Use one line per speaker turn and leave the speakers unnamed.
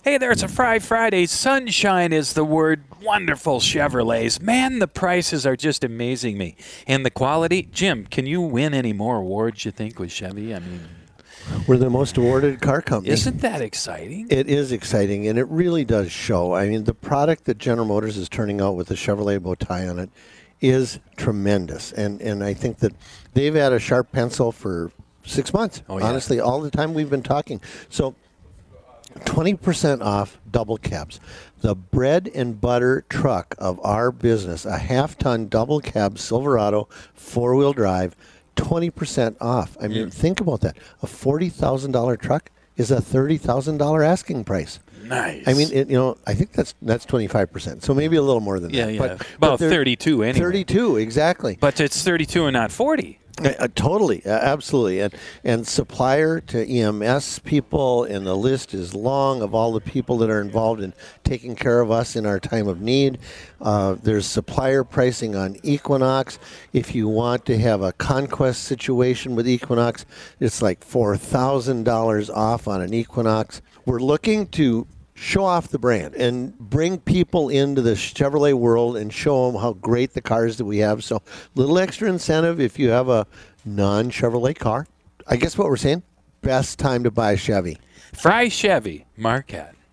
Hey there, it's a Friday. Sunshine is the word. Wonderful Chevrolets. Man, the prices are just amazing me. And the quality. Jim, can you win any more awards, you think, with Chevy? I mean,
we're the most awarded car company.
Isn't that exciting?
It is exciting, and it really does show. I mean, the product that General Motors is turning out with the Chevrolet bow tie on it is tremendous. And I think that they've had a sharp pencil for 6 months, honestly, all the time we've been talking. So 20% off double cabs. The bread and butter truck of our business, a half-ton double cab Silverado 4-wheel drive, 20% off. I mean, think about that. A $40,000 truck is a $30,000 asking price.
Nice.
I mean, I think that's 25%. So maybe a little more than that.
Yeah. About 32 anyway.
32, exactly.
But it's 32 and not 40.
Totally, absolutely, and supplier to EMS people, and the list is long of all the people that are involved in taking care of us in our time of need. There's supplier pricing on Equinox. If you want to have a conquest situation with Equinox, it's like $4,000 off on an Equinox. We're looking to show off the brand and bring people into the Chevrolet world and show them how great the cars that we have. So little extra incentive if you have a non-Chevrolet car. I guess what we're saying, best time to buy a Chevy.
Fry Chevy, Marquette.